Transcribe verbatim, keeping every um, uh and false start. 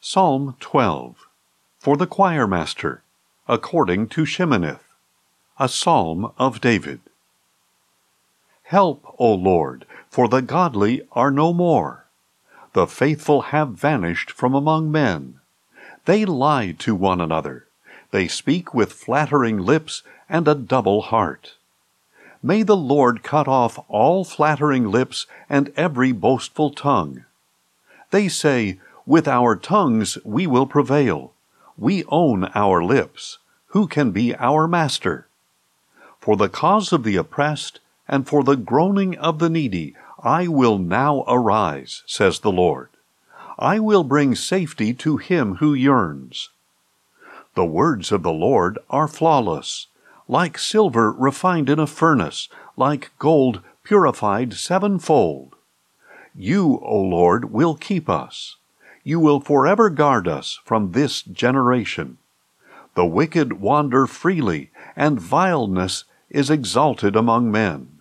Psalm twelve. For the choirmaster, according to Sheminith, a psalm of David. Help, O Lord, for the godly are no more. The faithful have vanished from among men. They lie to one another. They speak with flattering lips and a double heart. May the Lord cut off all flattering lips and every boastful tongue. They say, with our tongues we will prevail. We own our lips. Who can be our master? For the cause of the oppressed and for the groaning of the needy, I will now arise, says the Lord. I will bring safety to him who yearns. The words of the Lord are flawless, like silver refined in a furnace, like gold purified sevenfold. You, O Lord, will keep us. You will forever guard us from this generation. The wicked wander freely, and vileness is exalted among men.